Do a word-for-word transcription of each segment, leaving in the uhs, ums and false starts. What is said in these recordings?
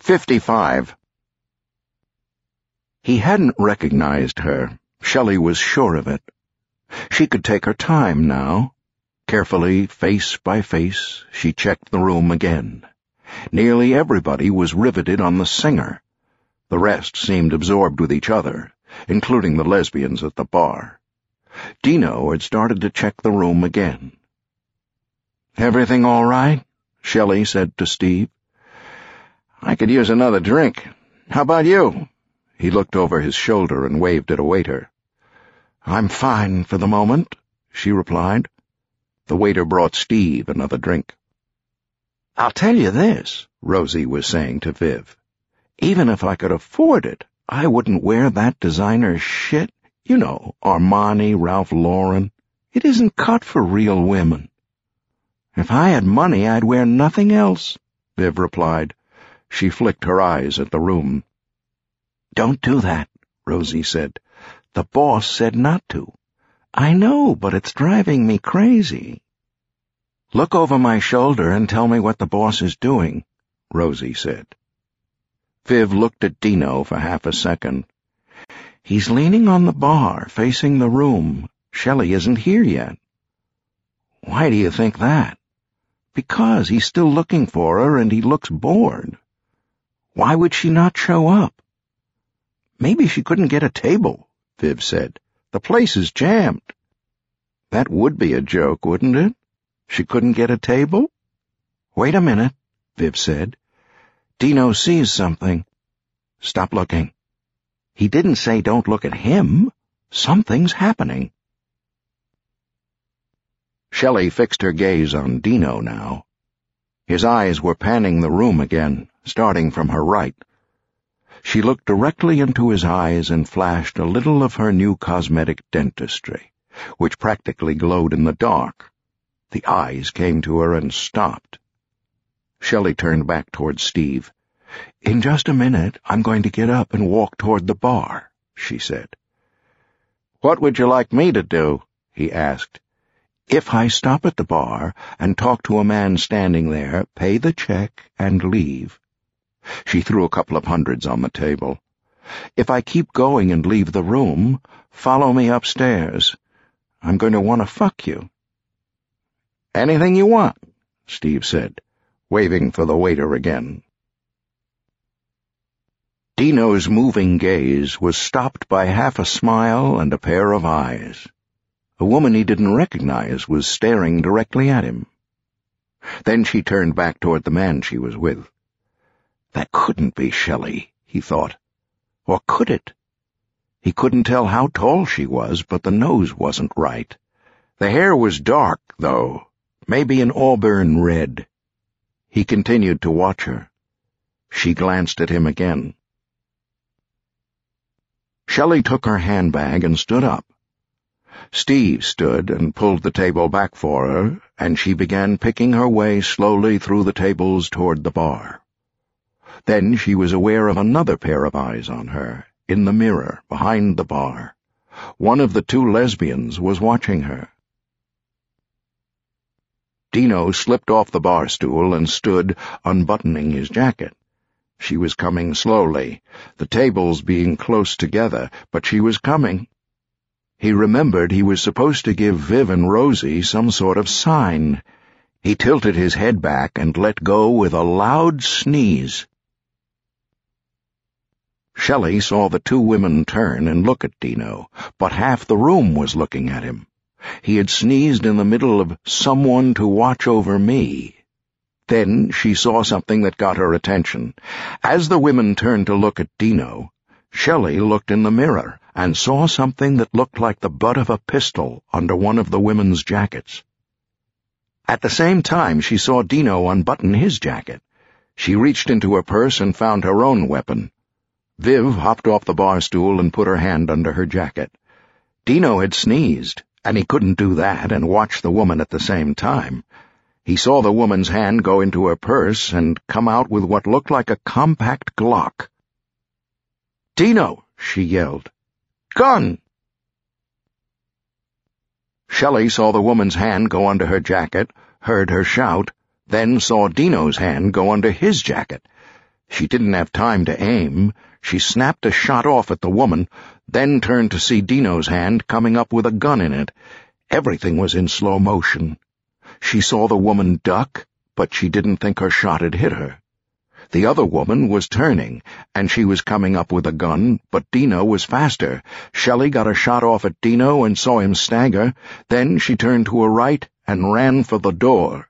fifty-five. He hadn't recognized her. Shelley was sure of it. She could take her time now. Carefully, face by face, she checked the room again. Nearly everybody was riveted on the singer. The rest seemed absorbed with each other, including the lesbians at the bar. Dino had started to check the room again. "Everything all right?" Shelley said to Steve. "I could use another drink. How about you?" He looked over his shoulder and waved at a waiter. "I'm fine for the moment," she replied. The waiter brought Steve another drink. "I'll tell you this," Rosie was saying to Viv. "Even if I could afford it, I wouldn't wear that designer shit. You know, Armani, Ralph Lauren. It isn't cut for real women." "If I had money, I'd wear nothing else," Viv replied. She flicked her eyes at the room. "Don't do that," Rosie said. "The boss said not to." "I know, but it's driving me crazy." "Look over my shoulder and tell me what the boss is doing," Rosie said. Viv looked at Dino for half a second. "He's leaning on the bar, facing the room. Shelley isn't here yet." "Why do you think that?" "Because he's still looking for her and he looks bored." "Why would she not show up?" "Maybe she couldn't get a table," Viv said. "The place is jammed." "That would be a joke, wouldn't it? She couldn't get a table?" "Wait a minute," Viv said. "Dino sees something." "Stop looking." "He didn't say don't look at him. Something's happening." Shelley fixed her gaze on Dino now. His eyes were panning the room again, starting from her right. She looked directly into his eyes and flashed a little of her new cosmetic dentistry, which practically glowed in the dark. The eyes came to her and stopped. Shelley turned back toward Steve. "In just a minute, I'm going to get up and walk toward the bar," she said. "What would you like me to do?" he asked. "If I stop at the bar and talk to a man standing there, pay the check and leave." She threw a couple of hundreds on the table. "If I keep going and leave the room, follow me upstairs. I'm going to want to fuck you." "Anything you want," Steve said, waving for the waiter again. Dino's moving gaze was stopped by half a smile and a pair of eyes. A woman he didn't recognize was staring directly at him. Then she turned back toward the man she was with. That couldn't be Shelley, he thought. Or could it? He couldn't tell how tall she was, but the nose wasn't right. The hair was dark, though, maybe an auburn red. He continued to watch her. She glanced at him again. Shelley took her handbag and stood up. Steve stood and pulled the table back for her, and she began picking her way slowly through the tables toward the bar. Then she was aware of another pair of eyes on her, in the mirror, behind the bar. One of the two lesbians was watching her. Dino slipped off the bar stool and stood, unbuttoning his jacket. She was coming slowly, the tables being close together, but she was coming. He remembered he was supposed to give Viv and Rosie some sort of sign. He tilted his head back and let go with a loud sneeze. Shelley saw the two women turn and look at Dino, but half the room was looking at him. He had sneezed in the middle of "someone to watch over me." Then she saw something that got her attention. As the women turned to look at Dino, Shelley looked in the mirror and saw something that looked like the butt of a pistol under one of the women's jackets. At the same time, she saw Dino unbutton his jacket. She reached into her purse and found her own weapon. Viv hopped off the bar stool and put her hand under her jacket. Dino had sneezed, and he couldn't do that and watch the woman at the same time. He saw the woman's hand go into her purse and come out with what looked like a compact Glock. "Dino!" she yelled. "Gun!" Shelley saw the woman's hand go under her jacket, heard her shout, then saw Dino's hand go under his jacket. She didn't have time to aim. She snapped a shot off at the woman, then turned to see Dino's hand coming up with a gun in it. Everything was in slow motion. She saw the woman duck, but she didn't think her shot had hit her. The other woman was turning, and she was coming up with a gun, but Dino was faster. Shelley got a shot off at Dino and saw him stagger. Then she turned to her right and ran for the door.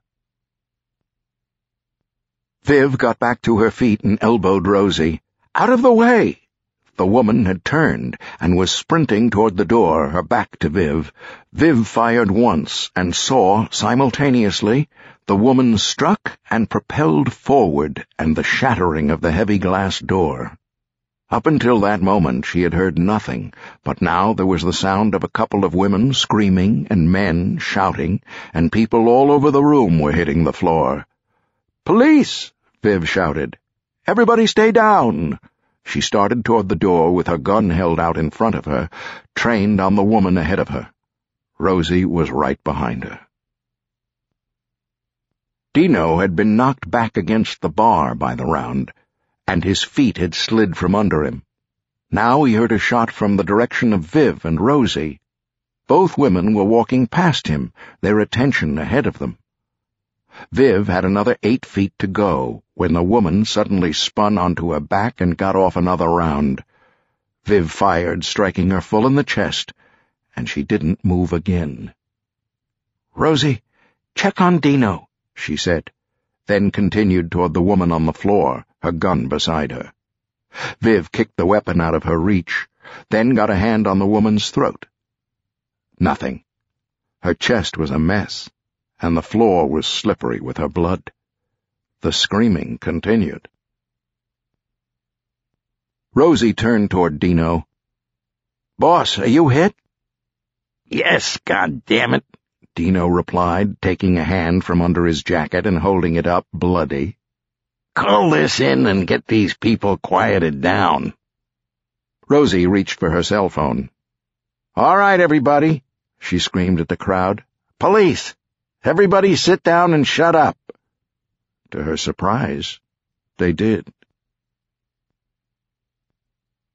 Viv got back to her feet and elbowed Rosie. "Out of the way!" The woman had turned and was sprinting toward the door, her back to Viv. Viv fired once and saw, simultaneously, the woman struck and propelled forward and the shattering of the heavy glass door. Up until that moment she had heard nothing, but now there was the sound of a couple of women screaming and men shouting, and people all over the room were hitting the floor. "Police!" Viv shouted. "Everybody stay down!" She started toward the door with her gun held out in front of her, trained on the woman ahead of her. Rosie was right behind her. Dino had been knocked back against the bar by the round, and his feet had slid from under him. Now he heard a shot from the direction of Viv and Rosie. Both women were walking past him, their attention ahead of them. Viv had another eight feet to go when the woman suddenly spun onto her back and got off another round. Viv fired, striking her full in the chest, and she didn't move again. "Rosie, check on Dino," she said, then continued toward the woman on the floor, her gun beside her. Viv kicked the weapon out of her reach, then got a hand on the woman's throat. Nothing. Her chest was a mess, and the floor was slippery with her blood. The screaming continued. Rosie turned toward Dino. "Boss, are you hit?" "Yes, goddammit," Dino replied, taking a hand from under his jacket and holding it up, bloody. "Call this in and get these people quieted down." Rosie reached for her cell phone. "All right, everybody," she screamed at the crowd. "Police! Everybody sit down and shut up." To her surprise, they did.